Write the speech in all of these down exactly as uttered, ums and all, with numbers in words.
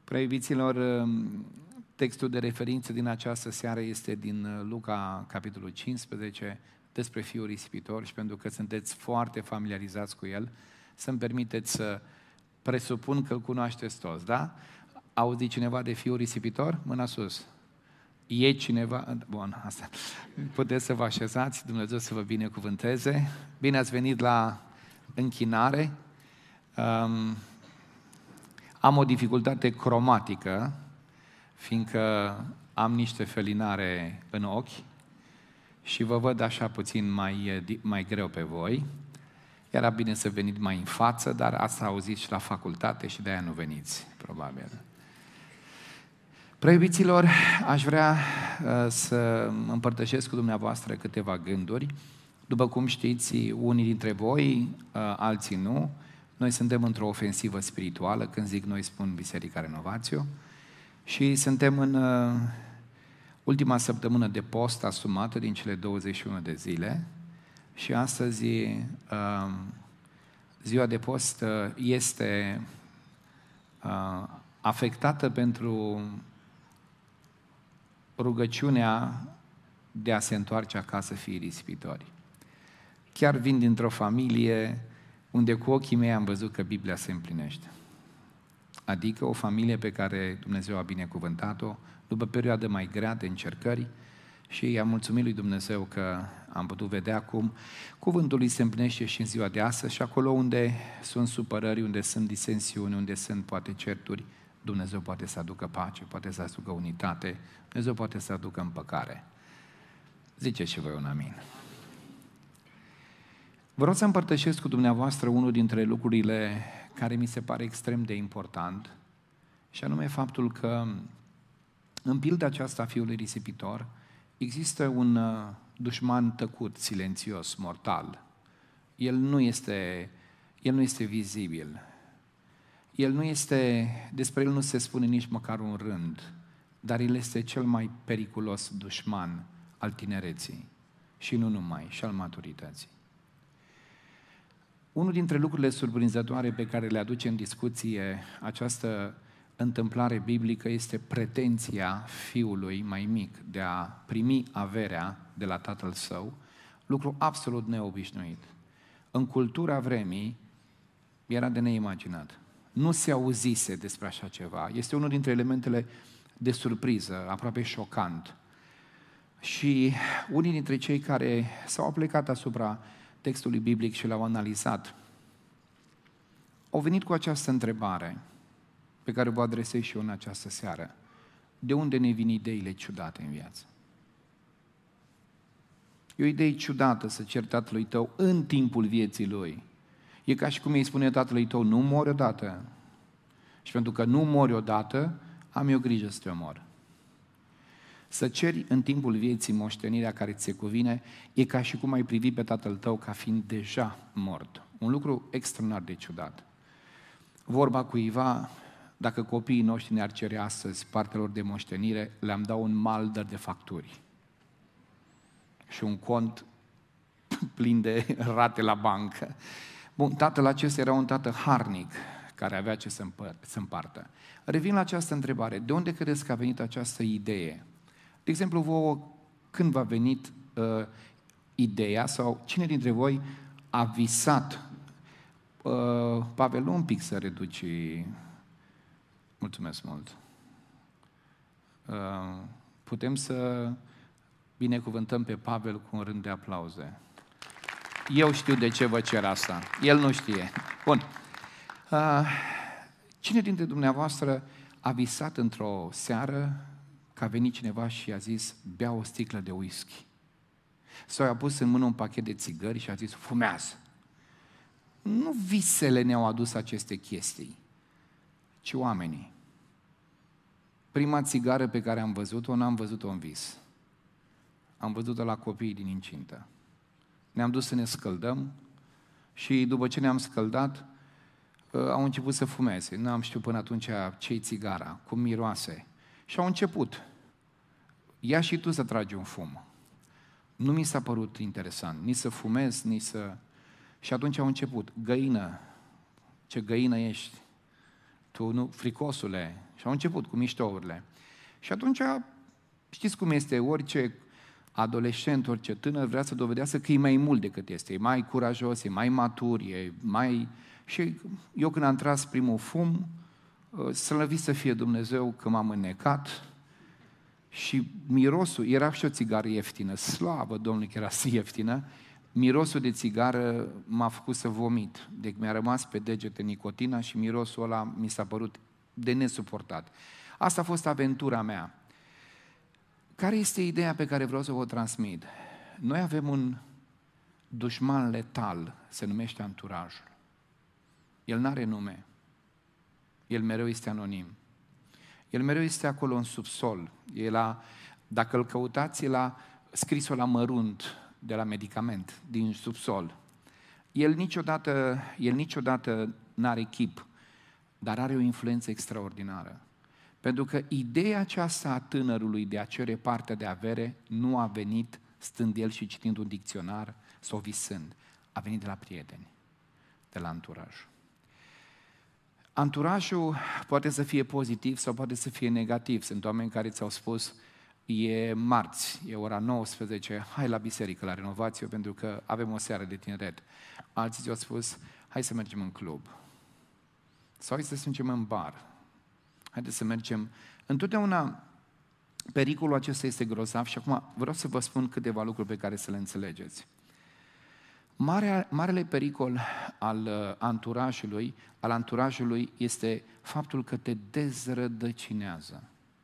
Prea iubiților, textul de referință din această seară este din Luca, capitolul cincisprezece, despre fiul risipitor, și pentru că sunteți foarte familiarizați cu el, să-mi permiteți să presupun că îl cunoașteți toți, da? Auzi cineva de fiul risipitor? Mâna sus. E cineva? Bun, asta. Puteți să vă așezați, Dumnezeu să vă binecuvânteze. Bine ați venit la închinare. Um, am o dificultate cromatică, fiindcă am niște felinare în ochi și vă văd așa puțin mai, mai greu pe voi. Era bine să veniți mai în față, dar asta auziți și la facultate și de-aia nu veniți, probabil. Preiubiților, aș vrea uh, să împărtășesc cu dumneavoastră câteva gânduri. După cum știți, unii dintre voi, uh, alții nu, noi suntem într-o ofensivă spirituală, când zic noi spun Biserica Renovațio, și suntem în uh, ultima săptămână de post asumată din cele douăzeci și unu de zile și astăzi uh, ziua de post uh, este uh, afectată pentru rugăciunea de a se întoarce acasă fiii risipitori. Chiar vin dintr-o familie unde cu ochii mei am văzut că Biblia se împlinește. Adică o familie pe care Dumnezeu a binecuvântat-o după perioadă mai grea de încercări și i-am mulțumit lui Dumnezeu că am putut vedea cum cuvântul lui se împlinește și în ziua de astăzi și acolo unde sunt supărări, unde sunt disensiuni, unde sunt poate certuri, Dumnezeu poate să aducă pace, poate să aducă unitate, Dumnezeu poate să aducă împăcare. Ziceți și voi un amin. Vreau să împărtășesc cu dumneavoastră unul dintre lucrurile care mi se pare extrem de important, și anume faptul că în pilda aceasta a fiului risipitor există un dușman tăcut, silențios, mortal. El nu este, el nu este vizibil. El nu este, despre el nu se spune nici măcar un rând, dar el este cel mai periculos dușman al tinereții și nu numai, și al maturității. Unul dintre lucrurile surprinzătoare pe care le aduce în discuție această întâmplare biblică este pretenția fiului mai mic de a primi averea de la tatăl său, lucru absolut neobișnuit. În cultura vremii era de neimaginat. Nu se auzise despre așa ceva. Este unul dintre elementele de surpriză, aproape șocant. Și unii dintre cei care s-au aplicat asupra textului biblic și l-au analizat au venit cu această întrebare pe care vă adresez și eu în această seară. De unde ne vin ideile ciudate în viață? E o idee ciudată să ceri tatălui tău în timpul vieții lui. E ca și cum îi spune tatălui tău, nu mori odată. Și pentru că nu mori odată, am eu grijă să te omor. Să ceri în timpul vieții moștenirea care ți se cuvine, e ca și cum ai privi pe tatăl tău ca fiind deja mort. Un lucru extraordinar de ciudat. Vorba cuiva, dacă copiii noștri ne-ar cere astăzi partea lor de moștenire, le-am dat un maldăr de facturi și un cont plin de rate la bancă. Bun, tatăl acesta era un tată harnic, care avea ce să, împăr- să împartă. Revin la această întrebare. De unde credeți că a venit această idee? De exemplu, vouă, când v-a venit uh, ideea sau cine dintre voi a visat? Uh, Pavel, un pic să reduci. Mulțumesc mult. Uh, putem să binecuvântăm pe Pavel cu un rând de aplauze. Eu știu de ce vă cer asta. El nu știe. Bun. Uh, cine dintre dumneavoastră a visat într-o seară că a venit cineva și a zis, bea o sticlă de whisky? Sau i-a pus în mână un pachet de țigări și a zis, fumează. Nu visele ne-au adus aceste chestii, ci oamenii. Prima țigară pe care am văzut-o, n-am văzut-o în vis. Am văzut-o la copiii din incintă. Ne-am dus să ne scăldăm și după ce ne-am scăldat, au început să fumeze. Nu am știut până atunci ce-i țigara, cum miroase. Și au început. Ia și tu să tragi un fum. Nu mi s-a părut interesant, nici să fumez, nici să... Și atunci au început. Găină, ce găină ești. tu nu, fricosule. Și au început cu miștourile. Și atunci, știți cum este, orice adolescent, orice tânăr vrea să dovedească că e mai mult decât este, e mai curajos, e mai matur, e mai... Și eu când am tras primul fum, slăvit să fie Dumnezeu că m-am înnecat și mirosul, era și o țigară ieftină, slavă Domnului că era ieftină, mirosul de țigară m-a făcut să vomit. Deci mi-a rămas pe degete nicotina și mirosul ăla mi s-a părut de nesuportat. Asta a fost aventura mea. Care este ideea pe care vreau să vă transmit? Noi avem un dușman letal, se numește anturajul. El n-are nume. El mereu este anonim. El mereu este acolo în subsol. El a, dacă îl căutați, el a scris-o la mărunt de la medicament, din subsol. El niciodată, el niciodată n-are chip, dar are o influență extraordinară. Pentru că ideea aceasta a tânărului de a cere partea de avere nu a venit stând el și citind un dicționar sau visând. A venit de la prieteni, de la anturaj. Anturajul poate să fie pozitiv sau poate să fie negativ. Sunt oameni care ți-au spus, e marți, e ora nouăsprezece, hai la biserică, la renovație, pentru că avem o seară de tineret. Alții ți-au spus, hai să mergem în club. Sau hai să mergem în bar. Haideți să mergem. Întotdeauna pericolul acesta este grozav și acum vreau să vă spun câteva lucruri pe care să le înțelegeți. Mare, marele pericol al anturajului, al anturajului este faptul că te dezrădăcinează.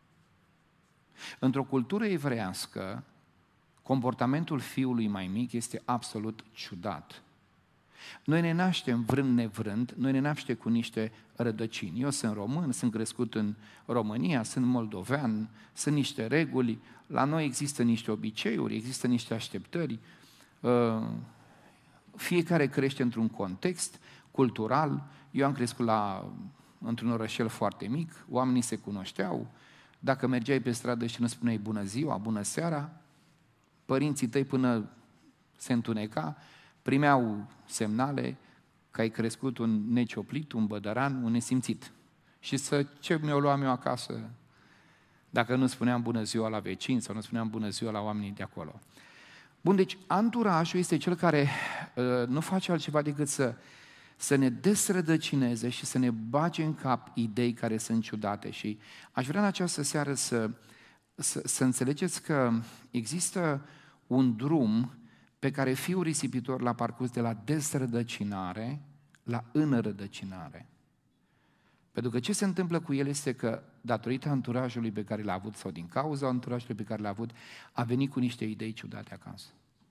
Într-o cultură evreiască, comportamentul fiului mai mic este absolut ciudat. Noi ne naștem vrând nevrând, noi ne naștem cu niște rădăcini. Eu sunt român, sunt crescut în România, sunt moldovean, sunt niște reguli, la noi există niște obiceiuri, există niște așteptări. Fiecare crește într-un context cultural. Eu am crescut la, într-un orășel foarte mic, oamenii se cunoșteau. Dacă mergeai pe stradă și nu spuneai bună ziua, bună seara, părinții tăi până se întuneca, primeau semnale că ai crescut un necioplit, un bădăran, un nesimțit. Și să ce mi-o luam eu acasă dacă nu spuneam bună ziua la vecini sau nu spuneam bună ziua la oamenii de acolo. Bun, deci anturajul este cel care uh, nu face altceva decât să, să ne desrădăcineze și să ne bage în cap idei care sunt ciudate. Și aș vrea în această seară să, să, să înțelegeți că există un drum pe care fiul risipitor l-a parcurs de la desrădăcinare la înrădăcinare. Pentru că ce se întâmplă cu el este că, datorită anturajului pe care l-a avut sau din cauza anturajului pe care l-a avut, a venit cu niște idei ciudate acasă.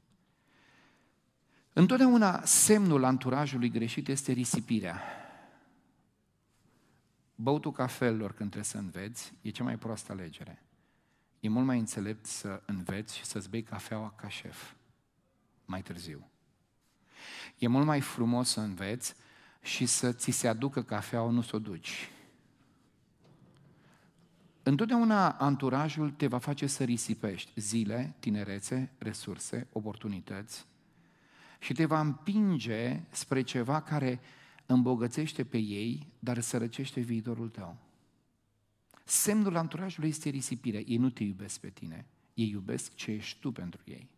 Întotdeauna semnul anturajului greșit este risipirea. Băutul cafelor când trebuie să înveți e cea mai proastă alegere. E mult mai înțelept să înveți și să-ți bei cafeaua ca șef mai târziu. E mult mai frumos să înveți și să ți se aducă cafeaua, nu să o duci. Întotdeauna anturajul te va face să risipești zile, tinerețe, resurse, oportunități și te va împinge spre ceva care îmbogățește pe ei, dar sărăcește viitorul tău. Semnul anturajului este risipirea. Ei nu te iubesc pe tine, ei iubesc ce ești tu pentru ei.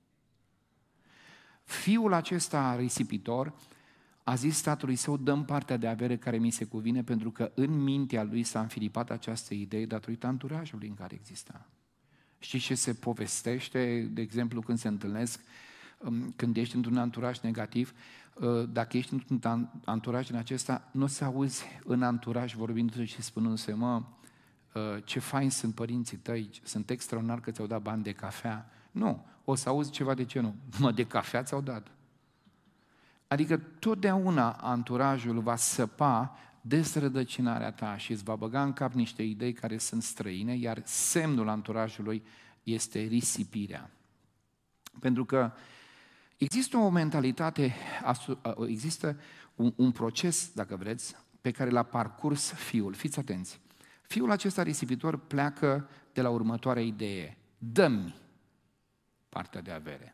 Fiul acesta risipitor a zis tatălui său, dă-mi partea de avere care mi se cuvine, pentru că în mintea lui s-a înfilipat această idee datorită anturajului în care exista. Știți ce se povestește, de exemplu, când se întâlnesc, când ești într-un anturaj negativ, dacă ești într-un anturaj din acesta, nu o să auzi în anturaj vorbindu-se și spunându-se, mă, ce fain sunt părinții tăi, sunt extraordinar că ți-au dat bani de cafea. Nu, o să auzi ceva de genul, mă, de cafea ți-au dat. Adică totdeauna anturajul va săpa desrădăcinarea ta și îți va băga în cap niște idei care sunt străine, iar semnul anturajului este risipirea. Pentru că există o mentalitate, există un, un proces, dacă vreți, pe care l-a parcurs fiul. Fiți atenți! Fiul acesta risipitor pleacă de la următoarea idee. Dă-mi partea de avere.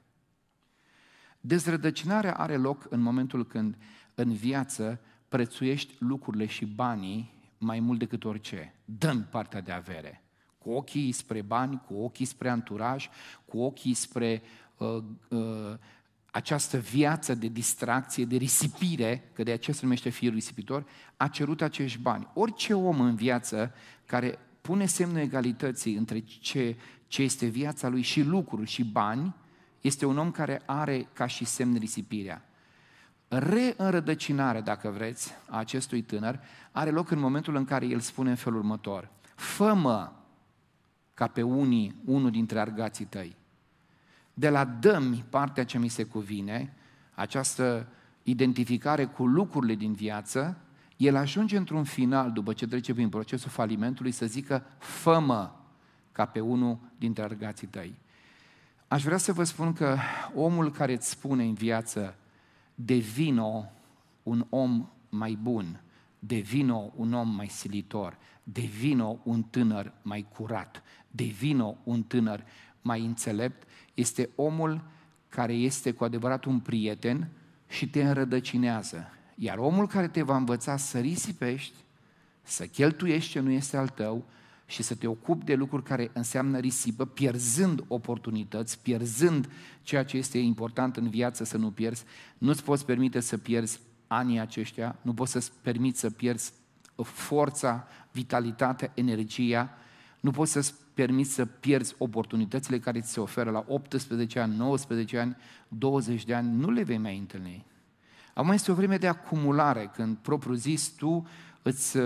Dezrădăcinarea are loc în momentul când în viață prețuiești lucrurile și banii mai mult decât orice, dă-mi partea de avere. Cu ochii spre bani, cu ochii spre anturaj, cu ochii spre uh, uh, această viață de distracție, de risipire, că de aceea se numește fiul risipitor, a cerut acești bani. Orice om în viață care pune semnul egalității între ce, ce este viața lui și lucruri și bani, este un om care are ca și semn risipirea. Reînrădăcinarea, dacă vreți, a acestui tânăr are loc în momentul în care el spune în felul următor: fă-mă ca pe unii, unul dintre argații tăi. De la dă-mi partea ce mi se cuvine, această identificare cu lucrurile din viață, el ajunge într-un final, după ce trece prin procesul falimentului, să zică fă-mă ca pe unul dintre argații tăi. Aș vrea să vă spun că omul care îți spune în viață devino un om mai bun, devino un om mai silitor, devino un tânăr mai curat, devino un tânăr mai înțelept, este omul care este cu adevărat un prieten și te înrădăcinează. Iar omul care te va învăța să risipești, să cheltuiești ce nu este al tău și să te ocupi de lucruri care înseamnă risipă, pierzând oportunități, pierzând ceea ce este important în viață să nu pierzi, nu-ți poți permite să pierzi anii aceștia, nu poți să-ți permiți să pierzi forța, vitalitatea, energia, nu poți să-ți permiți să pierzi oportunitățile care ți se oferă la optsprezece ani, nouăsprezece ani, douăzeci de ani, nu le vei mai întâlni. Acum este o vreme de acumulare, când propriu zis tu îți,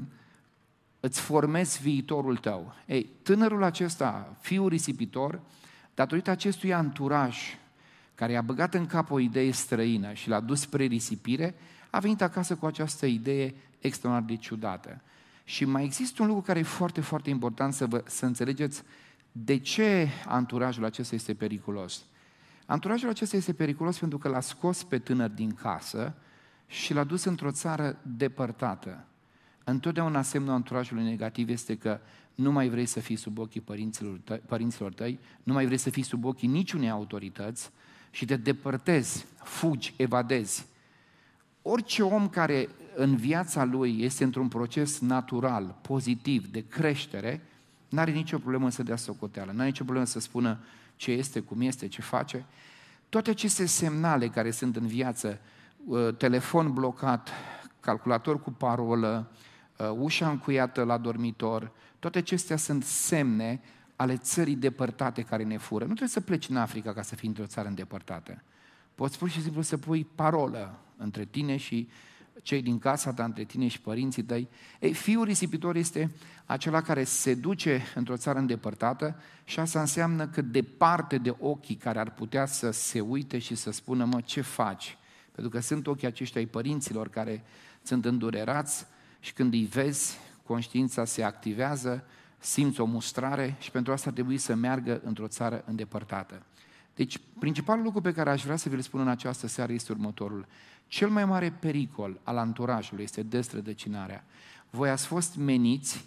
îți formezi viitorul tău. Ei, tânărul acesta, fiul risipitor, datorită acestui anturaj care i-a băgat în cap o idee străină și l-a dus spre risipire, a venit acasă cu această idee extraordinar de ciudată. Și mai există un lucru care e foarte, foarte important să, vă, să înțelegeți de ce anturajul acesta este periculos. Anturajul acesta este periculos pentru că l-a scos pe tânăr din casă și l-a dus într-o țară depărtată. Întotdeauna semnul anturajului negativ este că nu mai vrei să fii sub ochii părinților tăi, părinților tăi, nu mai vrei să fii sub ochii niciunei autorități și te depărtezi, fugi, evadezi. Orice om care în viața lui este într-un proces natural, pozitiv, de creștere, n-are nicio problemă să dea socoteală, n-are nicio problemă să spună ce este, cum este, ce face. Toate aceste semnale care sunt în viață, telefon blocat, calculator cu parolă, ușa încuiată la dormitor, toate acestea sunt semne ale țării depărtate care ne fură. Nu trebuie să pleci în Africa ca să fii într-o țară îndepărtată. Poți pur și simplu să pui parolă între tine și cei din casa ta, între tine și părinții tăi. Ei, fiul risipitor este acela care se duce într-o țară îndepărtată și asta înseamnă că departe de ochii care ar putea să se uite și să spună, mă, ce faci? Pentru că sunt ochii aceștia ai părinților care sunt îndurerați și când îi vezi, conștiința se activează, simți o mustrare și pentru asta ar trebui să meargă într-o țară îndepărtată. Deci, principalul lucru pe care aș vrea să vi-l spun în această seară este următorul. Cel mai mare pericol al anturajului este destrădăcinarea. Voi ați fost meniți,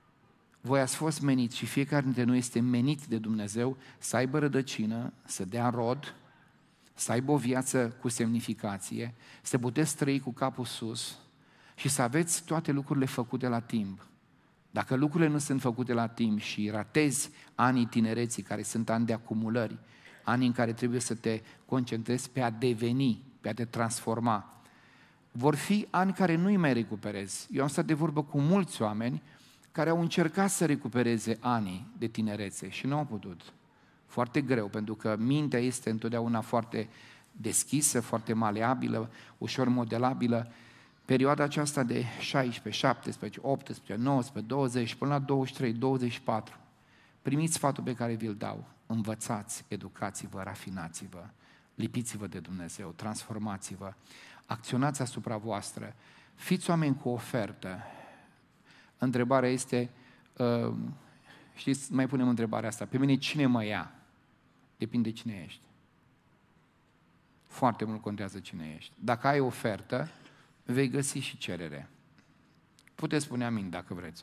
voi ați fost meniți și fiecare dintre noi este menit de Dumnezeu să aibă rădăcină, să dea rod, să aibă o viață cu semnificație, să puteți trăi cu capul sus și să aveți toate lucrurile făcute la timp. Dacă lucrurile nu sunt făcute la timp și ratezi anii tinereții, care sunt ani de acumulări, ani în care trebuie să te concentrezi pe a deveni, pe a te transforma, vor fi ani care nu-i mai recuperezi. Eu am stat de vorbă cu mulți oameni care au încercat să recupereze anii de tinerețe și nu au putut. Foarte greu, pentru că mintea este întotdeauna foarte deschisă, foarte maleabilă, ușor modelabilă. Perioada aceasta de șaisprezece, șaptesprezece, optsprezece, nouăsprezece, douăzeci, până la douăzeci și trei, douăzeci și patru, primiți sfatul pe care vi-l dau. Învățați, educați-vă, rafinați-vă, lipiți-vă de Dumnezeu, transformați-vă, acționați asupra voastră, fiți oameni cu ofertă. Întrebarea este, uh, știți, mai punem întrebarea asta, pe mine cine mă ia? Depinde cine ești. Foarte mult contează cine ești. Dacă ai ofertă, vei găsi și cerere. Puteți spune amin dacă vreți.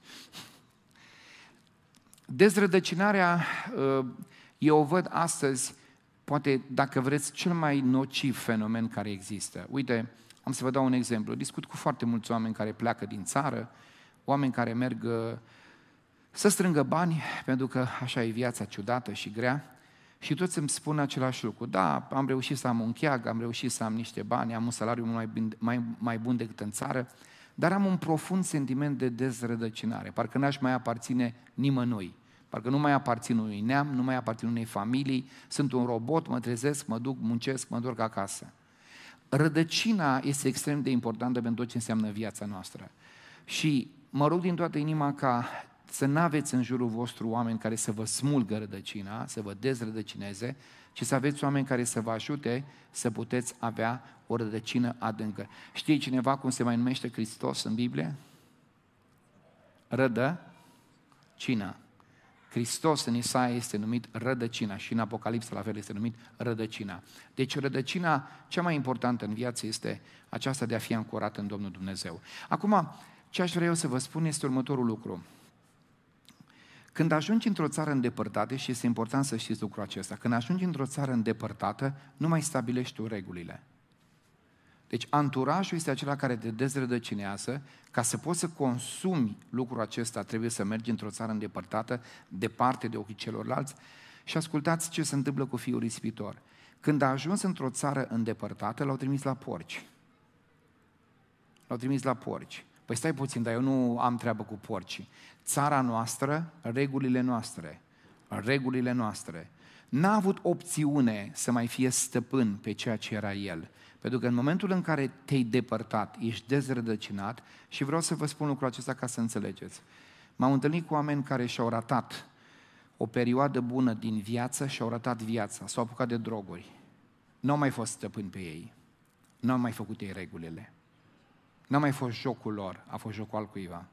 Dezrădăcinarea, eu o văd astăzi, poate, dacă vreți, cel mai nociv fenomen care există. Uite, am să vă dau un exemplu. Discut cu foarte mulți oameni care pleacă din țară, oameni care merg uh, să strângă bani, pentru că așa e viața ciudată și grea, și toți îmi spun același lucru. Da, am reușit să am un cheag, am reușit să am niște bani, am un salariu mai bun, mai, mai bun decât în țară, dar am un profund sentiment de dezrădăcinare. Parcă n-aș mai aparține nimănui. Parcă nu mai aparțin unui neam, nu mai aparțin unei familii, sunt un robot, mă trezesc, mă duc, muncesc, mă întorc acasă. Rădăcina este extrem de importantă pentru tot ce înseamnă viața noastră. Și mă rog din toată inima ca să n-aveți în jurul vostru oameni care să vă smulgă rădăcina, să vă dezrădăcineze, ci să aveți oameni care să vă ajute să puteți avea o rădăcină adâncă. Știe cineva cum se mai numește Hristos în Biblie? Rădăcina. Hristos în Isaia este numit rădăcina și în Apocalipsa la fel este numit rădăcina. Deci rădăcina cea mai importantă în viață este aceasta de a fi ancorat în Domnul Dumnezeu. Acum, ce aș vrea eu să vă spun este următorul lucru. Când ajungi într-o țară îndepărtată, și este important să știți lucrul acesta, când ajungi într-o țară îndepărtată, nu mai stabilești tu regulile. Deci anturajul este acela care te dezrădăcinează. Ca să poți să consumi lucrul acesta, trebuie să mergi într-o țară îndepărtată, departe de ochii celorlalți. Și ascultați ce se întâmplă cu fiul risipitor. Când a ajuns într-o țară îndepărtată, l-au trimis la porci. L-au trimis la porci. Păi stai puțin, dar eu nu am treabă cu porcii. Țara noastră, regulile noastre, regulile noastre. N-a avut opțiune să mai fie stăpân pe ceea ce era el. Pentru că în momentul în care te-ai depărtat, ești dezrădăcinat, și vreau să vă spun lucrul acesta ca să înțelegeți. M-am întâlnit cu oameni care și-au ratat o perioadă bună din viață, și-au ratat viața, s-au apucat de droguri. Nu au mai fost stăpâni pe ei. Nu au mai făcut ei regulile. N-a mai fost jocul lor, a fost jocul altcuiva.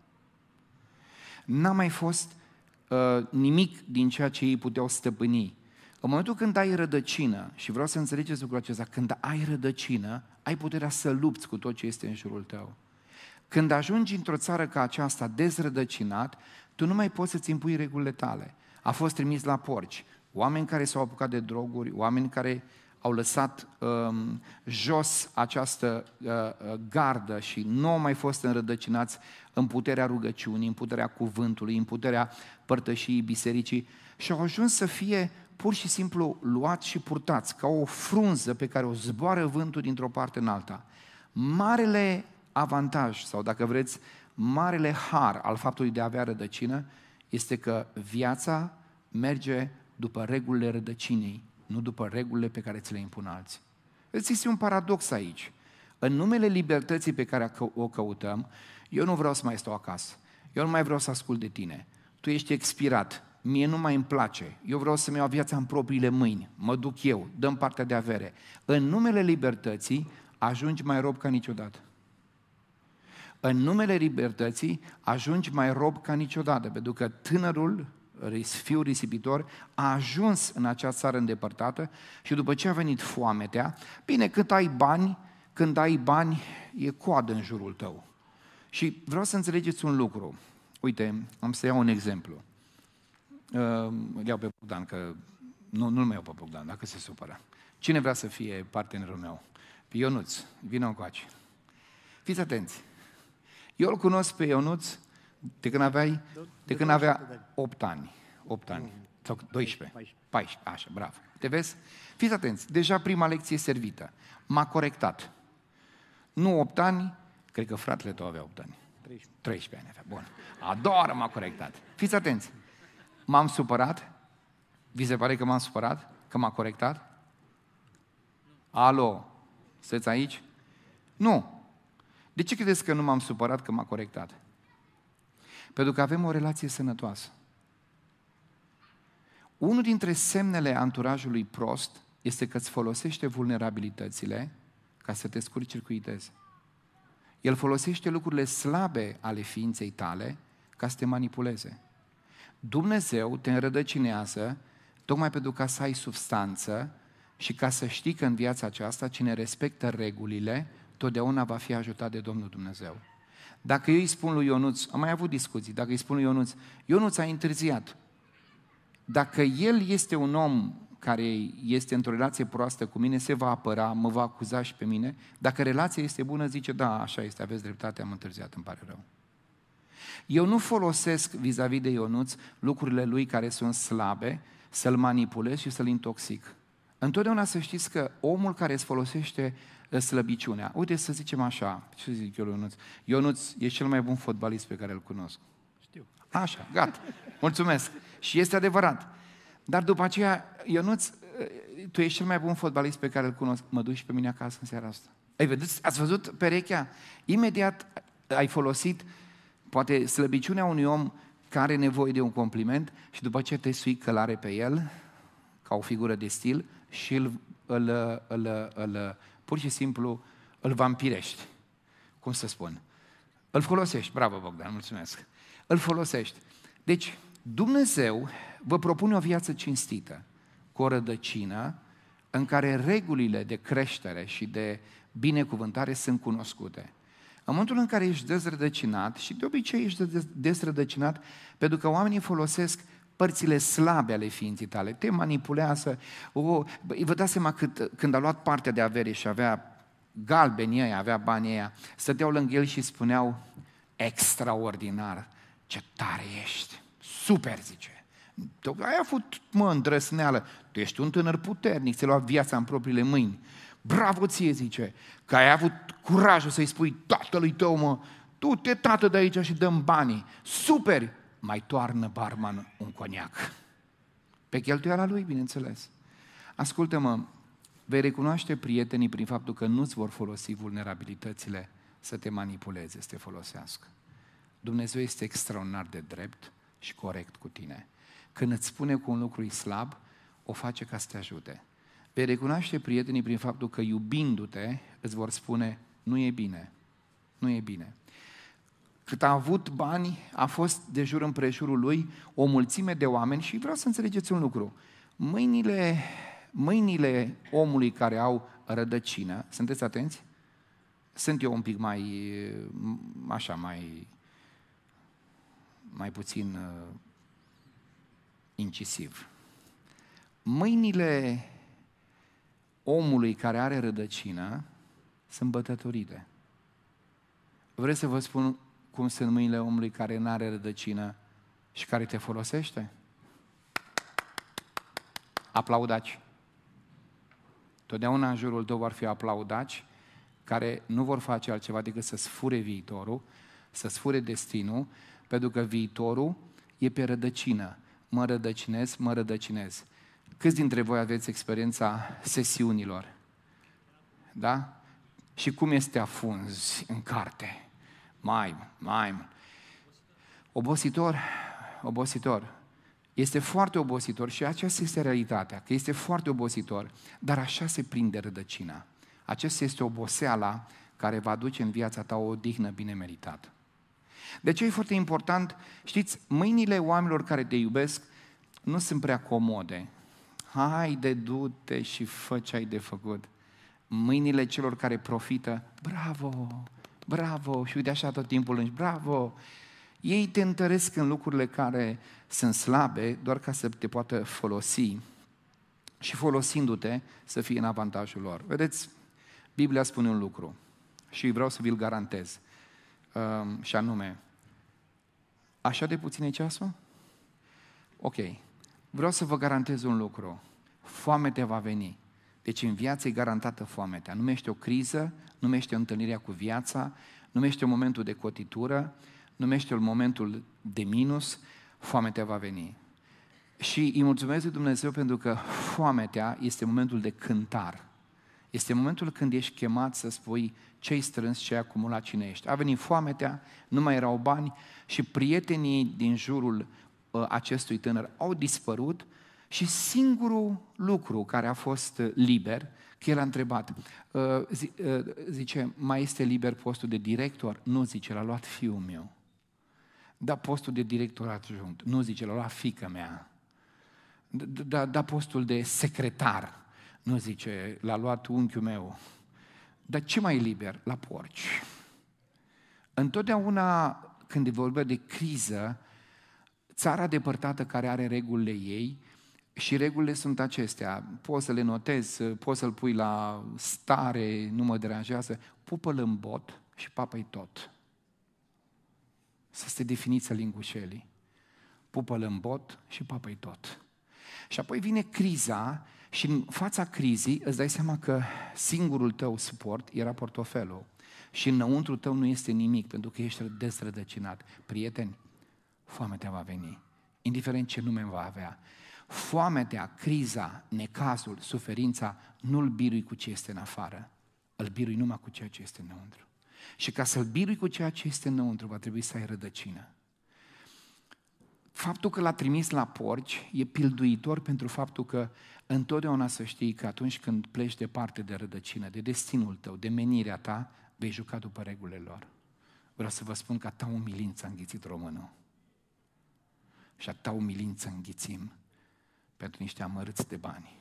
N-a mai fost uh, nimic din ceea ce ei puteau stăpâni. În momentul când ai rădăcină, și vreau să înțelegeți lucrul acesta, când ai rădăcină, ai puterea să lupți cu tot ce este în jurul tău. Când ajungi într-o țară ca aceasta dezrădăcinat, tu nu mai poți să-ți impui regulile tale. A fost trimis la porci, oameni care s-au apucat de droguri, oameni care au lăsat um, jos această uh, gardă și nu au mai fost înrădăcinați în puterea rugăciunii, în puterea cuvântului, în puterea părtășiei bisericii, și au ajuns să fie pur și simplu luați și purtați ca o frunză pe care o zboară vântul dintr-o parte în alta. Marele avantaj, sau dacă vreți, marele har al faptului de a avea rădăcină este că viața merge după regulile rădăcinii, nu după regulile pe care ți le impun alții. Este un paradox aici. În numele libertății pe care o căutăm, eu nu vreau să mai stau acasă. Eu nu mai vreau să ascult de tine. Tu ești expirat. Mie nu mai îmi place. Eu vreau să-mi iau viața în propriile mâini. Mă duc eu, dăm partea de avere. În numele libertății ajungi mai rob ca niciodată. În numele libertății ajungi mai rob ca niciodată, pentru că tânărul, fiul risipitor, a ajuns în acea țară îndepărtată și după ce a venit foametea, bine, cât ai bani, când ai bani, e coadă în jurul tău. Și vreau să înțelegeți un lucru. Uite, am să iau un exemplu. Îl iau pe Bogdan, că nu, nu-l mai iau pe Bogdan, dacă se supără. Cine vrea să fie partenerul meu? Pe Ionuț, vină încoace. Fiți atenți. Eu îl cunosc pe Ionuț de când aveai, de când avea opt ani. opt ani. Sau doisprezece. paisprezece. Așa, bravo. Te vezi? Fiți atenți. Deja prima lecție e servită. M-a corectat. Nu opt ani, cred că fratele tău avea opt ani. treisprezece ani avea. Bun. A doua oară m-a corectat. Fiți atenți. M-am supărat? Vi se pare că m-am supărat? Că m-a corectat? Alo? Sunteți aici? Nu. De ce credeți că nu m-am supărat că m-a corectat? Pentru că avem o relație sănătoasă. Unul dintre semnele anturajului prost este că îți folosește vulnerabilitățile ca să te scurt-circuiteze. El folosește lucrurile slabe ale ființei tale ca să te manipuleze. Dumnezeu te înrădăcinează tocmai pentru ca să ai substanță și ca să știi că în viața aceasta cine respectă regulile totdeauna va fi ajutat de Domnul Dumnezeu. Dacă eu îi spun lui Ionuț, am mai avut discuții, dacă îi spun lui Ionuț, Ionuț a întârziat. Dacă el este un om care este într-o relație proastă cu mine, se va apăra, mă va acuza și pe mine. Dacă relația este bună, zice, da, așa este, aveți dreptate, am întârziat, îmi pare rău. Eu nu folosesc vis-a-vis de Ionuț lucrurile lui care sunt slabe, să-l manipulez și să-l intoxic. Întotdeauna să știți că omul care îți folosește slăbiciunea, uite să zicem așa, ce zic eu, Ionuț? Ionuț e cel mai bun fotbalist pe care îl cunosc. Știu. Așa, gata, mulțumesc. Și este adevărat. Dar după aceea, Ionuț, tu ești cel mai bun fotbalist pe care îl cunosc, mă duci pe mine acasă în seara asta. Ei, vedeți, ați văzut perechea? Imediat ai folosit, poate, slăbiciunea unui om care are nevoie de un compliment și după aceea te sui călare pe el, ca o figură de stil, și îl, îl, îl, îl, îl pur și simplu îl vampirești. Cum să spun? Îl folosești. Bravo, Bogdan, mulțumesc. Îl folosești. Deci, Dumnezeu vă propune o viață cinstită, cu o rădăcină în care regulile de creștere și de binecuvântare sunt cunoscute. În momentul în care ești dezrădăcinat, și de obicei ești dezrădăcinat pentru că oamenii folosesc părțile slabe ale ființei tale, te manipulează. O, vă dați seama cât, când a luat partea de avere și avea galbenii ăia, avea banii ăia, stăteau lângă el și spuneau, extraordinar, ce tare ești, super, zice. Tu ai avut, mă, îndrăsneală, tu ești un tânăr puternic, ți-ai luat viața în propriile mâini. Bravo ție, zice, că ai avut curajul să-i spui tatălui tău, mă, tu te tată de aici și dăm banii. Super! Mai toarnă barman un coniac. Pe cheltuiala lui, bineînțeles. Ascultă-mă, vei recunoaște prietenii prin faptul că nu-ți vor folosi vulnerabilitățile să te manipuleze, să te folosească. Dumnezeu este extraordinar de drept și corect cu tine. Când îți spune că un lucru e slab, o face ca să te ajute. Vei recunoaște prietenii prin faptul că iubindu-te îți vor spune, nu e bine, nu e bine. Cât a avut bani, a fost de jur împrejurul lui o mulțime de oameni și vreau să înțelegeți un lucru. Mâinile, mâinile omului care au rădăcină, sunteți atenți? Sunt eu un pic mai, așa, mai, mai puțin uh, incisiv. Mâinile omului care are rădăcină sunt bătătorite. Vreți să vă spun cum sunt mâinile omului care nu are rădăcină și care te folosește? Aplaudaci. Totdeauna în jurul tău vor fi aplaudaci care nu vor face altceva decât să-ți fure viitorul, să-ți fure destinul, pentru că viitorul e pe rădăcină. Mă rădăcinez, mă rădăcinez. Câți dintre voi aveți experiența sesiunilor? Da? Și cum este afunzi în carte? Mai, mai. Obositor, obositor. Este foarte obositor și aceasta este realitatea, că este foarte obositor, dar așa se prinde rădăcina. Aceasta este oboseala care va aduce în viața ta o odihnă bine meritată. De ce e foarte important? Știți, mâinile oamenilor care te iubesc nu sunt prea comode. Haide, du-te și fă ce ai de făcut. Mâinile celor care profită, bravo, bravo, și uite așa tot timpul înși, bravo. Ei te întăresc în lucrurile care sunt slabe, doar ca să te poată folosi și folosindu-te să fie în avantajul lor. Vedeți, Biblia spune un lucru și vreau să vi-l garantez, um, și anume, așa de puțin e ceasul? Ok, vreau să vă garantez un lucru, foamea va veni. Deci în viață e garantată foametea. Numește o criză, numește întâlnirea cu viața, numește momentul de cotitură, numește momentul de minus, foametea va veni. Și îi mulțumesc lui Dumnezeu pentru că foametea este momentul de cântar. Este momentul când ești chemat să spui ce-ai strâns, ce-ai acumulat, cine ești. A venit foametea, nu mai erau bani și prietenii din jurul uh, acestui tânăr au dispărut și singurul lucru care a fost liber, că el a întrebat, uh, zi, uh, zice, mai este liber postul de director? Nu, zice, l-a luat fiul meu. Da, postul de director adjunct. Nu, zice, l-a luat fiica mea. Da, da, postul de secretar. Nu, zice, l-a luat unchiul meu. Dar ce mai e liber? La porci. Întotdeauna când vorbim de criză, țara depărtată care are regulile ei, și regulile sunt acestea, poți să le notezi, poți să-l pui la stare, nu mă deranjează, pupă-l în bot și papă-i tot. să se definiți lingușelii. Pupă-l în bot și papă-i tot. Și apoi vine criza și în fața crizii îți dai seama că singurul tău suport era portofelul. Și înăuntru tău nu este nimic, pentru că ești dezrădăcinat. Prieteni, foametea va veni, indiferent ce nume va avea. Foametea, criza, necazul, suferința, nu-l birui cu ce este în afară, îl birui numai cu ceea ce este înăuntru. Și ca să-l birui cu ceea ce este înăuntru, va trebui să ai rădăcină. Faptul că l-a trimis la porci e pilduitor pentru faptul că întotdeauna să știi că atunci când pleci departe de rădăcină, de destinul tău, de menirea ta, vei juca după regulile lor. Vreau să vă spun că a ta umilință a înghițit românul. Și a ta umilință înghițim pentru niște amărâți de bani.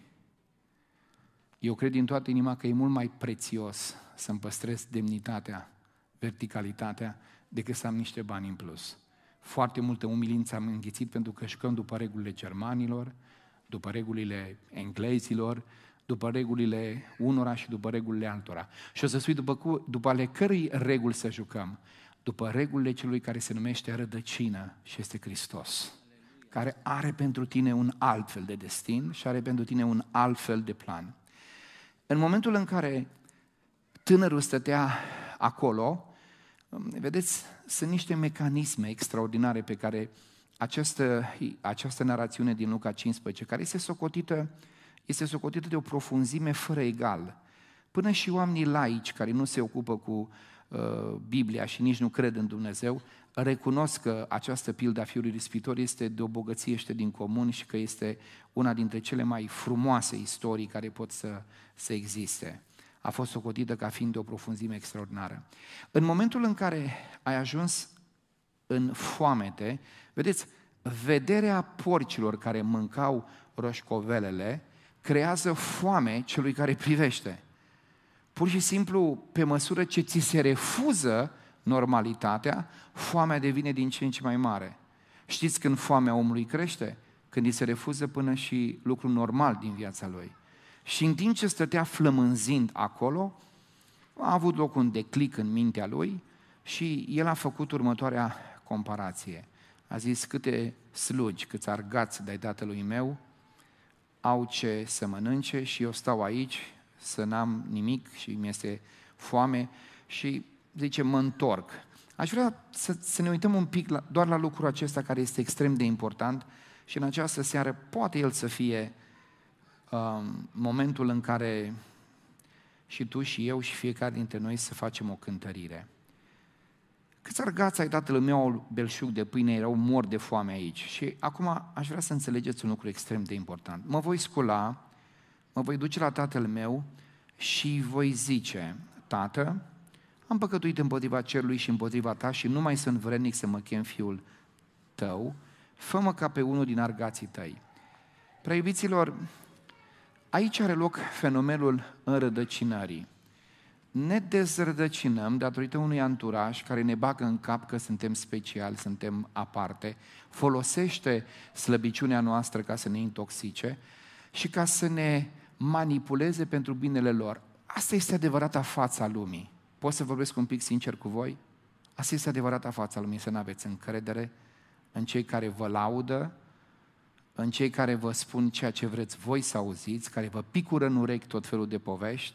Eu cred din toată inima că e mult mai prețios să-mi păstrez demnitatea, verticalitatea, decât să am niște bani în plus. Foarte multă umilință am înghițit pentru că jucăm după regulile germanilor, după regulile englezilor, după regulile unora și după regulile altora. Și o să spui după, cu, după ale cărui reguli să jucăm? După regulile celui care se numește rădăcină și este Hristos, care are pentru tine un alt fel de destin și are pentru tine un alt fel de plan. În momentul în care tânărul stătea acolo, vedeți, sunt niște mecanisme extraordinare pe care această, această narațiune din Luca cincisprezece, care este socotită, este socotită de o profunzime fără egal. Până și oamenii laici care nu se ocupă cu uh, Biblia și nici nu cred în Dumnezeu, recunosc că această pildă a Fiului Ispitor este de o bogăție este din comun și că este una dintre cele mai frumoase istorii care pot să, să existe. A fost socotită ca fiind de o profunzime extraordinară. În momentul în care ai ajuns în foamete, vedeți, vederea porcilor care mâncau roșcovelele creează foame celui care privește. Pur și simplu, pe măsură ce ți se refuză normalitatea, foamea devine din ce în ce mai mare. Știți când foamea omului crește? Când îi se refuză până și lucru normal din viața lui. Și în timp ce stătea flămânzind acolo, a avut loc un declic în mintea lui și el a făcut următoarea comparație. A zis, câte slugi, câți argați de-ai tatălui meu au ce să mănânce și eu stau aici să n-am nimic și mi-este foame și zice, mă întorc. Aș vrea să, să ne uităm un pic la, doar la lucrul acesta care este extrem de important și în această seară poate el să fie um, momentul în care și tu și eu și fiecare dintre noi să facem o cântărire. Câți argați ai tatălui meu belșug de pâine, erau mor de foame aici. Și acum aș vrea să înțelegeți un lucru extrem de important. Mă voi scula, mă voi duce la tatăl meu și voi zice, Tată, am păcătuit împotriva cerului și împotriva ta și nu mai sunt vrednic să mă chem fiul tău, fă-mă ca pe unul din argații tăi. Prea iubiților, aici are loc fenomenul înrădăcinării. Ne dezrădăcinăm datorită unui anturaj care ne bagă în cap că suntem speciali, suntem aparte, folosește slăbiciunea noastră ca să ne intoxice și ca să ne manipuleze pentru binele lor. Asta este adevărata fața lumii. Pot să vorbesc un pic sincer cu voi? Asta este adevărata fața lumii, să nu aveți încredere în cei care vă laudă, în cei care vă spun ceea ce vreți voi să auziți, care vă picură în urechi tot felul de povești,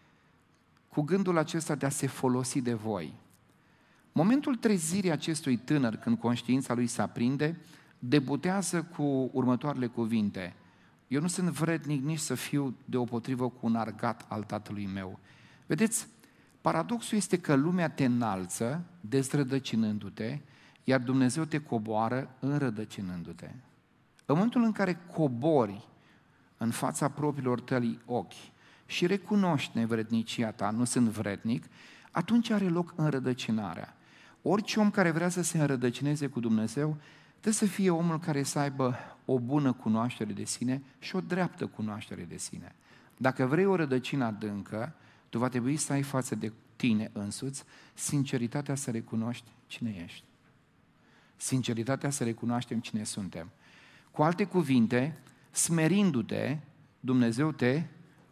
cu gândul acesta de a se folosi de voi. Momentul trezirii acestui tânăr, când conștiința lui se aprinde, debutează cu următoarele cuvinte. Eu nu sunt vrednic nici să fiu deopotrivă cu un argat al tatălui meu. Vedeți, paradoxul este că lumea te înalță, dezrădăcinându-te, iar Dumnezeu te coboară înrădăcinându-te. În momentul în care cobori în fața propriilor tăi ochi și recunoști nevrednicia ta, nu sunt vrednic, atunci are loc înrădăcinarea. Orice om care vrea să se înrădăcineze cu Dumnezeu, trebuie să fie omul care să aibă o bună cunoaștere de sine și o dreaptă cunoaștere de sine. Dacă vrei o rădăcină adâncă, tu va trebui să ai față de tine însuți sinceritatea să recunoști cine ești. Sinceritatea să recunoaștem cine suntem. Cu alte cuvinte, smerindu-te, Dumnezeu te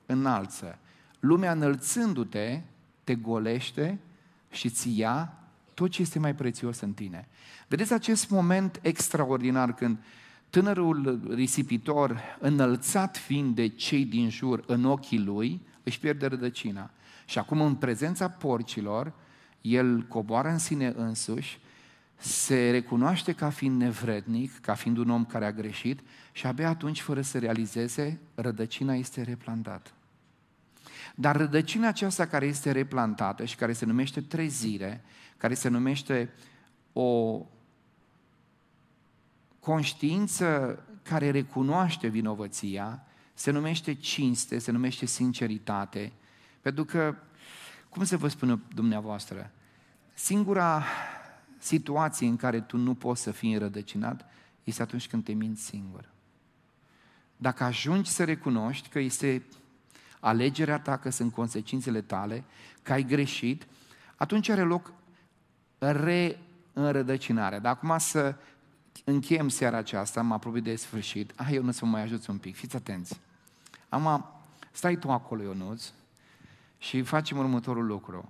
înalță. Lumea înălțându-te, te golește și ți ia tot ce este mai prețios în tine. Vedeți acest moment extraordinar când tânărul risipitor, înălțat fiind de cei din jur în ochii lui, își pierde rădăcina. Și acum în prezența porcilor, el coboară în sine însuși, se recunoaște ca fiind nevrednic, ca fiind un om care a greșit și abia atunci, fără să realizeze, rădăcina este replantată. Dar rădăcina aceasta care este replantată și care se numește trezire, care se numește o conștiință care recunoaște vinovăția, se numește cinste, se numește sinceritate, pentru că, cum să vă spun dumneavoastră, singura situație în care tu nu poți să fii înrădăcinat este atunci când te minți singur. Dacă ajungi să recunoști că este alegerea ta, că sunt consecințele tale, că ai greșit, atunci are loc reînrădăcinarea. Dar acum să încheiem seara aceasta, mă apropii de sfârșit. Ah, eu nu să mă mai ajut un pic, fiți atenți. Am, stai tu acolo, Ionuț, și facem următorul lucru.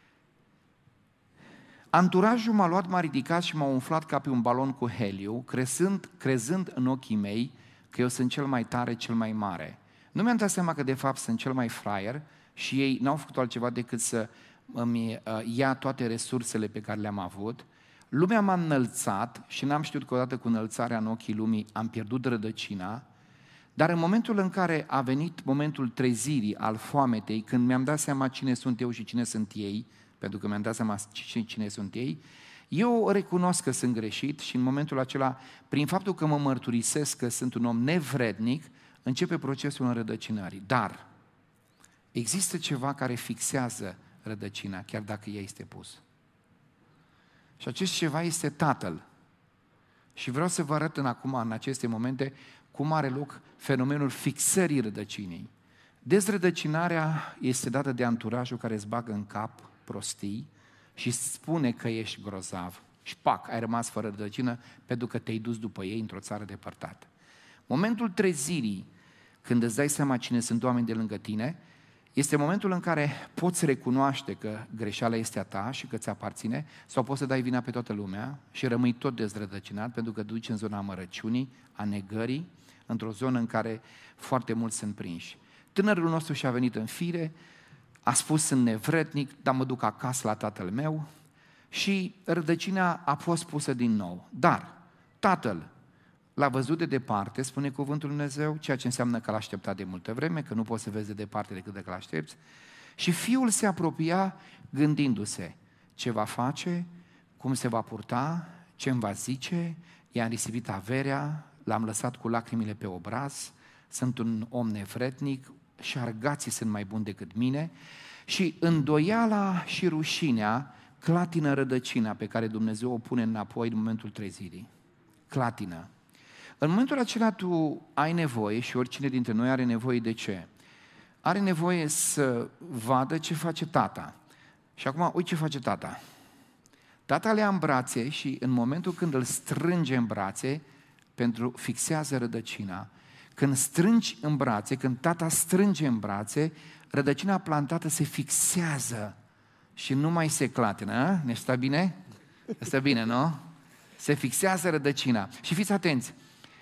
Anturajul m-a luat, m-a ridicat și m-a umflat ca pe un balon cu heliu, crezând, crezând în ochii mei că eu sunt cel mai tare, cel mai mare. Nu mi-am dat seama că de fapt sunt cel mai fraier și ei n-au făcut altceva decât să îmi ia toate resursele pe care le-am avut. Lumea m-a înălțat și n-am știut că odată cu înălțarea în ochii lumii am pierdut rădăcina, dar în momentul în care a venit momentul trezirii, al foametei, când mi-am dat seama cine sunt eu și cine sunt ei, pentru că mi-am dat seama cine sunt ei, eu recunosc că sunt greșit și în momentul acela, prin faptul că mă mărturisesc că sunt un om nevrednic, începe procesul înrădăcinării. Dar există ceva care fixează rădăcina, chiar dacă ea este pusă. Și acest ceva este Tatăl. Și vreau să vă arăt în acum, în aceste momente, cum are loc fenomenul fixării rădăcinii. Dezrădăcinarea este dată de anturajul care îți bagă în cap prostii și spune că ești grozav. Și pac, ai rămas fără rădăcină pentru că te-ai dus după ei într-o țară depărtată. Momentul trezirii, când îți dai seama cine sunt oameni de lângă tine, este momentul în care poți recunoaște că greșeala este a ta și că ți aparține, sau poți să dai vina pe toată lumea și rămâi tot dezrădăcinat pentru că duci în zona amărăciunii, a negării, într-o zonă în care foarte mulți sunt prinși. Tânărul nostru și-a venit în fire, a spus sunt nevrednic, dar mă duc acasă la tatăl meu și rădăcina a fost pusă din nou. Dar tatăl l-a văzut de departe, spune cuvântul Lui Dumnezeu, ceea ce înseamnă că l-a așteptat de multă vreme, că nu poți să vezi de departe decât dacă l-aștepți. Și fiul se apropia gândindu-se ce va face, cum se va purta, ce îmi va zice, i-am risipit averea, l-am lăsat cu lacrimile pe obraz, sunt un om nevrednic și argații sunt mai buni decât mine și îndoiala și rușinea clatină rădăcina pe care Dumnezeu o pune înapoi în momentul trezirii. Clatină. În momentul acela tu ai nevoie și oricine dintre noi are nevoie de ce? Are nevoie să vadă ce face tata. Și acum, uite ce face tata. Tata le ia în brațe și în momentul când îl strânge în brațe, pentru fixează rădăcina. Când strângi în brațe, când tata strânge în brațe, rădăcina plantată se fixează și nu mai se clatină. Ne stă bine? Stă bine, nu? Se fixează rădăcina. Și fiți atenți,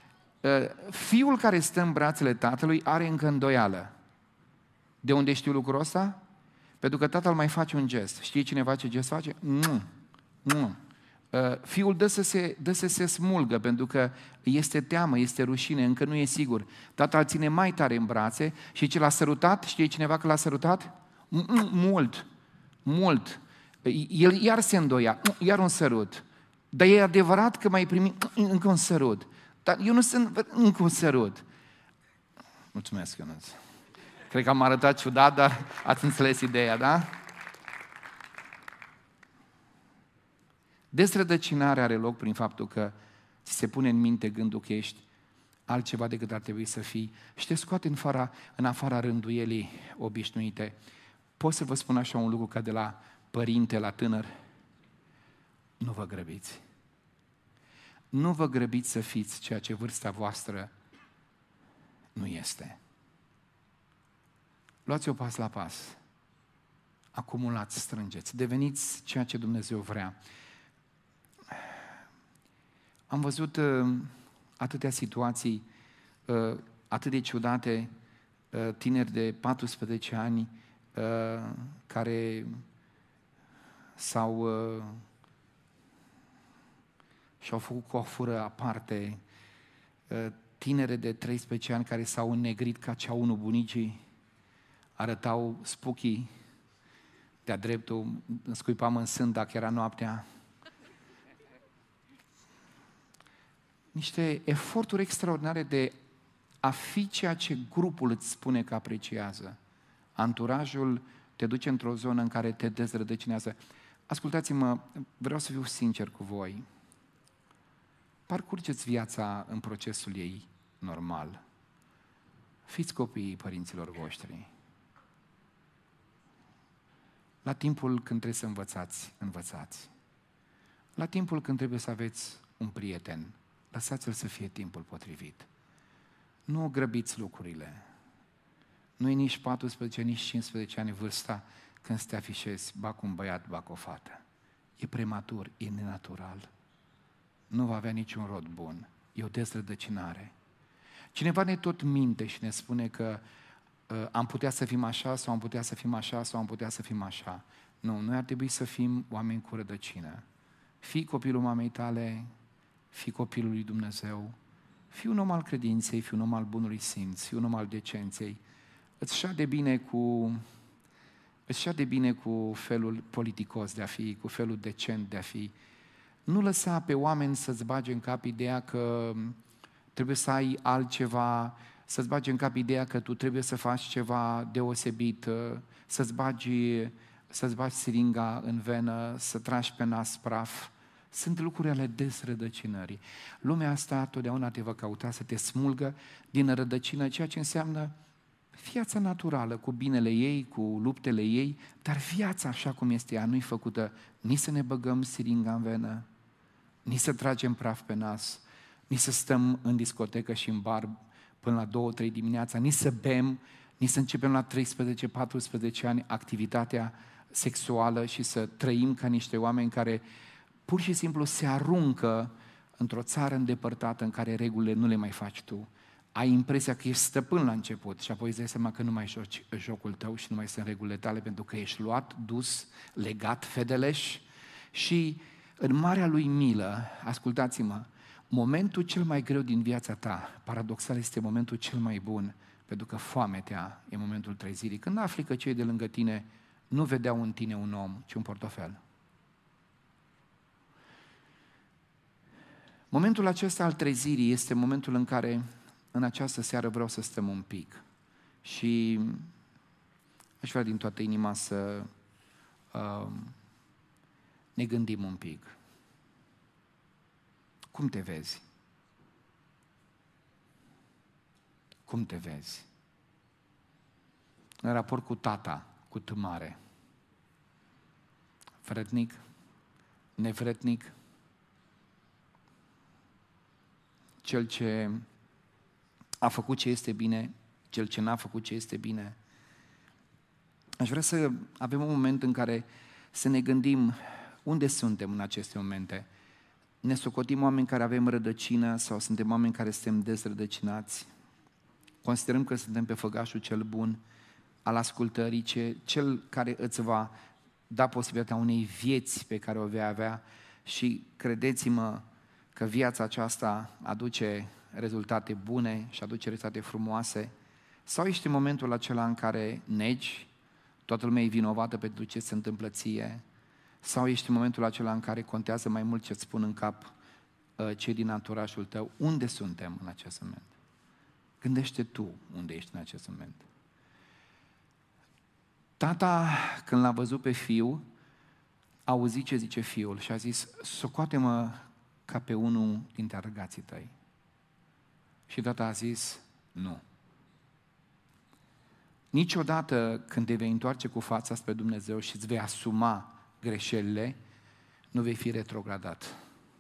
fiul care stă în brațele tatălui are încă îndoială. De unde știu lucrul ăsta? Pentru că tatăl mai face un gest. Știi cineva ce gest face? Nu, nu. Fiul dă să, se, dă să se smulgă pentru că este teamă, este rușine, încă nu e sigur. Tatăl îl ține mai tare în brațe și ce l-a sărutat? Știe cineva că l-a sărutat? Mult, mult. El iar se îndoia, iar un sărut. Dar e adevărat că mai primi încă un sărut. Dar eu nu sunt încă un sărut. Mulțumesc, Ionuț. Cred că am arătat ciudat, dar ați înțeles ideea, da? Desrădăcinarea are loc prin faptul că ți se pune în minte gândul că ești altceva decât ar trebui să fii și te scoate în afara, în afara rânduielii obișnuite. Pot să vă spun așa un lucru ca de la părinte la tânăr? Nu vă grăbiți. Nu vă grăbiți să fiți ceea ce vârsta voastră nu este. Luați-o pas la pas. Acumulați, strângeți, deveniți ceea ce Dumnezeu vrea. Am văzut uh, atâtea situații uh, atât de ciudate, uh, tineri de paisprezece ani uh, care s-au uh, și-au făcut coafură aparte, uh, tinere de treisprezece ani care s-au înnegrit ca cea unul bunicii, arătau spooky, de-a dreptul, îmi scuipam în sân dacă era noaptea. Niște eforturi extraordinare de a fi ceea ce grupul îți spune că apreciază. Anturajul te duce într-o zonă în care te dezrădăcinează. Ascultați-mă, vreau să fiu sincer cu voi. Parcurgeți viața în procesul ei normal. Fiți copiii părinților voștri. La timpul când trebuie să învățați, învățați. La timpul când trebuie să aveți un prieten, lăsați-l să fie timpul potrivit. Nu grăbiți lucrurile. Nu e nici paisprezece, nici cincisprezece ani vârsta când să te afișezi, ba cu un băiat, ba cu o fată. E prematur, e nenatural. Nu va avea niciun rod bun. E o dezrădăcinare. Cineva ne tot minte și ne spune că uh, am putea să fim așa, sau am putea să fim așa, sau am putea să fim așa. Nu, noi ar trebui să fim oameni cu rădăcină. Fii copilul mamei tale, fii copilul lui Dumnezeu, fii un om al credinței, fii un om al bunului simț, fii un om al decenței. Îți șade bine cu, îți șade bine cu felul politicos de a fi, cu felul decent de a fi. Nu lăsa pe oameni să-ți bage în cap ideea că trebuie să ai altceva, să-ți bage în cap ideea că tu trebuie să faci ceva deosebit, să-ți bagi, să-ți bagi siringa în venă, să tragi pe nas praf. Sunt lucruri ale dezrădăcinării. Lumea asta totdeauna te va căuta să te smulgă din rădăcină, ceea ce înseamnă viața naturală, cu binele ei, cu luptele ei, dar viața așa cum este ea nu-i făcută nici să ne băgăm siringa în venă, nici să tragem praf pe nas, nici să stăm în discotecă și în bar până la două, trei dimineața, nici să bem, nici să începem la treisprezece, paisprezece ani activitatea sexuală și să trăim ca niște oameni care pur și simplu se aruncă într-o țară îndepărtată în care regulile nu le mai faci tu. Ai impresia că ești stăpân la început și apoi îți dai seama că nu mai joci jocul tău și nu mai sunt regulile tale pentru că ești luat, dus, legat, fedeleș și în marea lui milă, ascultați-mă, momentul cel mai greu din viața ta, paradoxal, este momentul cel mai bun, pentru că foametea e momentul trezirii. Când afli că cei de lângă tine nu vedeau în tine un om, ci un portofel. Momentul acesta al trezirii este momentul în care în această seară vreau să stăm un pic și aș vrea din toată inima să uh, ne gândim un pic. Cum te vezi? Cum te vezi? În raport cu tata, cu T mare. Vrednic? Nevrednic? Cel ce a făcut ce este bine, cel ce n-a făcut ce este bine. Aș vrea să avem un moment în care să ne gândim unde suntem în aceste momente. Ne socotim oameni care avem rădăcină sau suntem oameni care suntem dezrădăcinați? Considerăm că suntem pe făgașul cel bun al ascultării, ce, cel care îți va da posibilitatea unei vieți pe care o vei avea și credeți-mă că viața aceasta aduce rezultate bune și aduce rezultate frumoase, sau ești în momentul acela în care negi, toată lumea e vinovată pentru ce se întâmplă ție, sau ești în momentul acela în care contează mai mult ce-ți spun în cap uh, cei din anturașul tău. Unde suntem în acest moment? Gândește tu unde ești în acest moment. Tata, când l-a văzut pe fiul, a auzit ce zice fiul și a zis: socoate-mă ca pe unul dintre arăgații tăi. Și tata a zis: nu. Niciodată când te vei întoarce cu fața spre Dumnezeu și îți vei asuma greșelile, nu vei fi retrogradat.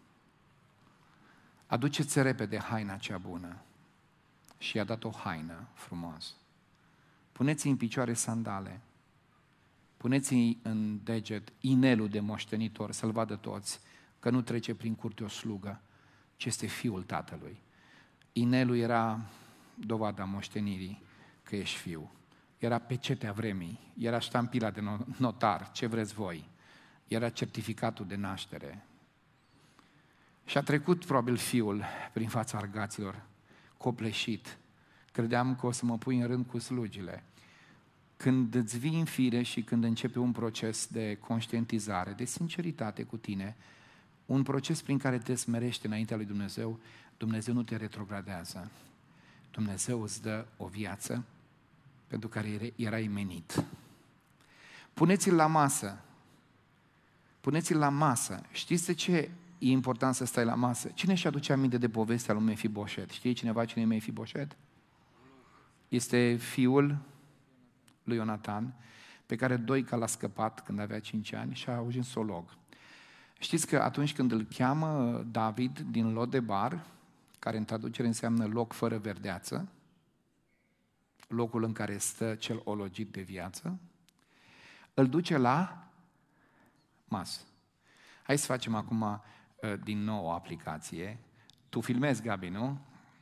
Aduceți repede haina cea bună. Și i-a dat o haină frumoasă. Puneți-i în picioare sandale. Puneți-i în deget inelul de moștenitor, să-l vadă toți, că nu trece prin curte o slugă, ci este fiul tatălui. Inelul era dovada moștenirii că ești fiu. Era pecetea vremii, era ștampila de notar, ce vreți voi. Era certificatul de naștere. Și a trecut probabil fiul prin fața argaților, copleșit. Credeam că o să mă pui în rând cu slugile. Când îți vii în fire și când începe un proces de conștientizare, de sinceritate cu tine, un proces prin care te smerești înaintea lui Dumnezeu, Dumnezeu nu te retrogradează. Dumnezeu îți dă o viață pentru care erai menit. Puneți-l la masă. Puneți-l la masă. Știți de ce e important să stai la masă? Cine își aduce aminte de povestea lui Mefiboset? Știe cineva cine e Mefiboset? Este fiul lui Ionatan, pe care Doica l-a scăpat când avea cinci ani și a ajuns solog. Știți că atunci când îl cheamă David din Lodebar, care în traducere înseamnă loc fără verdeață, locul în care stă cel ologit de viață, îl duce la masă. Hai să facem acum din nou o aplicație. Tu filmezi, Gabi, nu?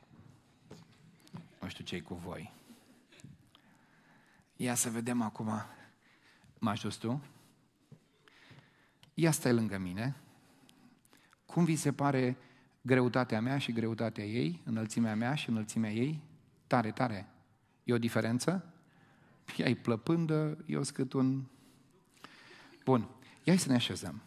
Nu știu ce-i cu voi. Ia să vedem acum. Mă ajuți tu? Ia stai lângă mine. Cum vi se pare greutatea mea și greutatea ei, înălțimea mea și înălțimea ei? Tare, tare. E o diferență? Ea e plăpândă, eu scât un... Bun, ia să ne așezăm.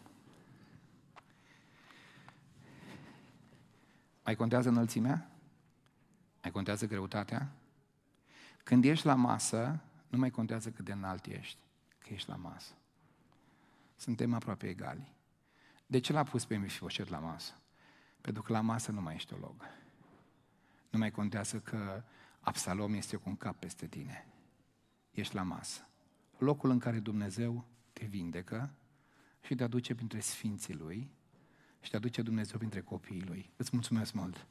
Mai contează înălțimea? Mai contează greutatea? Când ești la masă, nu mai contează cât de înalt ești, că ești la masă. Suntem aproape egali. De ce l-a pus pe Mefiboset la masă? Pentru că la masă nu mai ești olog. Nu mai contează că Absalom este cu un cap peste tine. Ești la masă. Locul în care Dumnezeu te vindecă și te aduce printre sfinții Lui și te aduce Dumnezeu printre copiii Lui. Îți mulțumesc mult!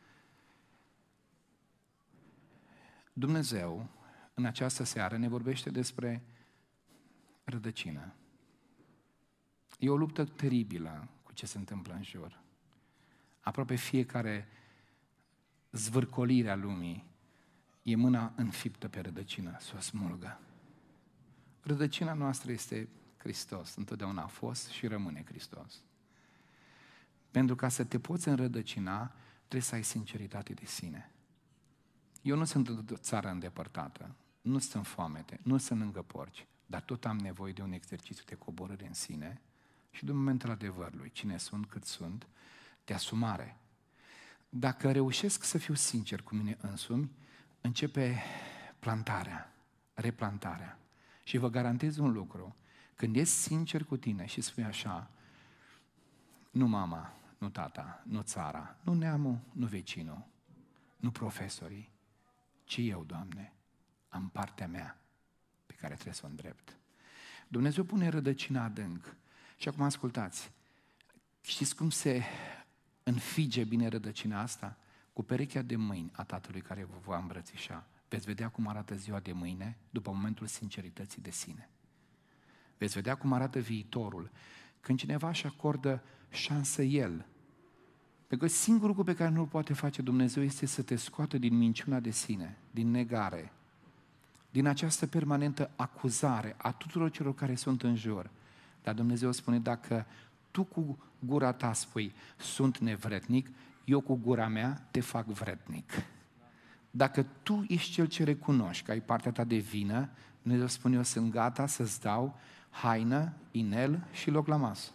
Dumnezeu, în această seară, ne vorbește despre rădăcină. E o luptă teribilă cu ce se întâmplă în jur. Aproape fiecare zvârcolire a lumii e mâna înfiptă pe rădăcină, să o smulgă. Rădăcina noastră este Hristos, întotdeauna a fost și rămâne Hristos. Pentru ca să te poți înrădăcina, trebuie să ai sinceritate de sine. Eu nu sunt într-o țară îndepărtată, nu sunt în foamete, nu sunt lângă porci, dar tot am nevoie de un exercițiu de coborâre în sine și de momentul adevărului, cine sunt, cât sunt, de asumare. Dacă reușesc să fiu sincer cu mine însumi, începe plantarea, replantarea. Și vă garantez un lucru, când ești sincer cu tine și spui așa, nu mama, nu tata, nu țara, nu neamul, nu vecinul, nu profesorii, ci eu, Doamne, am partea mea pe care trebuie să o îndrept. Dumnezeu pune rădăcina adânc. Și acum ascultați, știți cum se înfige bine rădăcina asta? Cu perechea de mâini a Tatălui care vă va îmbrățișa. Veți vedea cum arată ziua de mâine după momentul sincerității de sine. Veți vedea cum arată viitorul când cineva își acordă șansă El. Pentru că singurul lucru pe care nu-l poate face Dumnezeu este să te scoată din minciuna de sine, din negare, din această permanentă acuzare a tuturor celor care sunt în jur. Dar Dumnezeu spune, dacă tu cu gura ta spui, sunt nevrednic, eu cu gura mea te fac vrednic. Dacă tu ești cel ce recunoști că ai partea ta de vină, Dumnezeu spune, eu sunt gata să-ți dau haină, inel și loc la masă.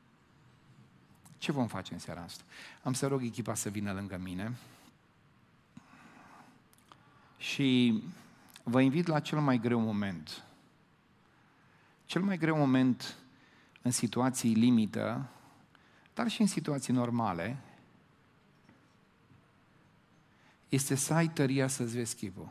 Ce vom face în seara asta? Am să rog echipa să vină lângă mine și vă invit la cel mai greu moment. Cel mai greu moment în situații limită, dar și în situații normale, este să ai tăria să-ți vezi chipul.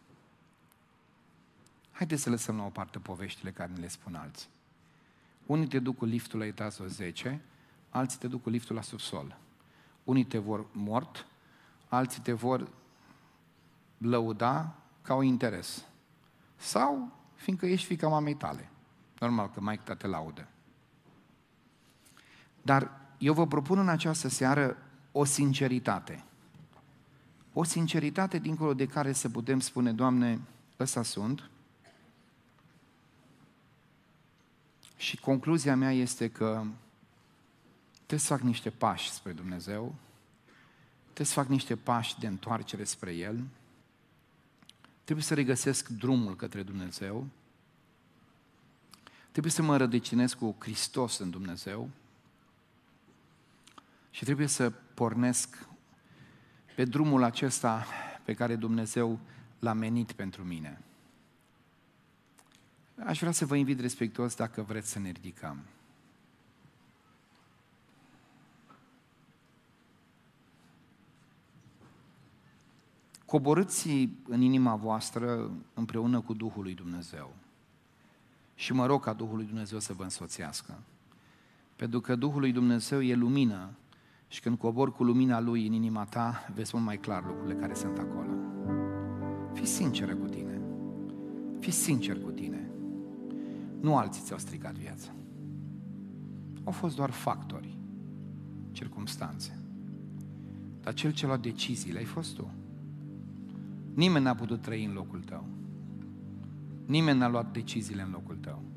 Haideți să lăsăm la o parte poveștile care ne le spun alții. Unii te duc cu liftul la etajul zece, alții te duc cu liftul la subsol. Unii te vor mort, alții te vor lăuda ca un interes. Sau fiindcă ești fiica mamei tale. Normal că maică ta te laudă. Dar eu vă propun în această seară o sinceritate. O sinceritate dincolo de care să putem spune, Doamne, ăsta sunt. Și concluzia mea este că trebuie să fac niște pași spre Dumnezeu, trebuie să fac niște pași de întoarcere spre El, trebuie să regăsesc drumul către Dumnezeu, trebuie să mă rădăcinez cu Hristos în Dumnezeu și trebuie să pornesc pe drumul acesta pe care Dumnezeu l-a menit pentru mine. Aș vrea să vă invit respectuos dacă vreți să ne ridicăm. Coborâți în inima voastră împreună cu Duhul lui Dumnezeu. Și mă rog ca Duhul lui Dumnezeu să vă însoțească. Pentru că Duhul lui Dumnezeu e lumină și când cobori cu lumina Lui în inima ta, vezi mult mai clar lucrurile care sunt acolo. Fii sinceră cu tine. Fii sincer cu tine. Nu alții ți-au stricat viața. Au fost doar factori, circumstanțe. Dar cel ce a luat deciziile ai fost tu. Nimeni n-a putut trăi în locul tău. Nimeni n-a luat deciziile în locul tău.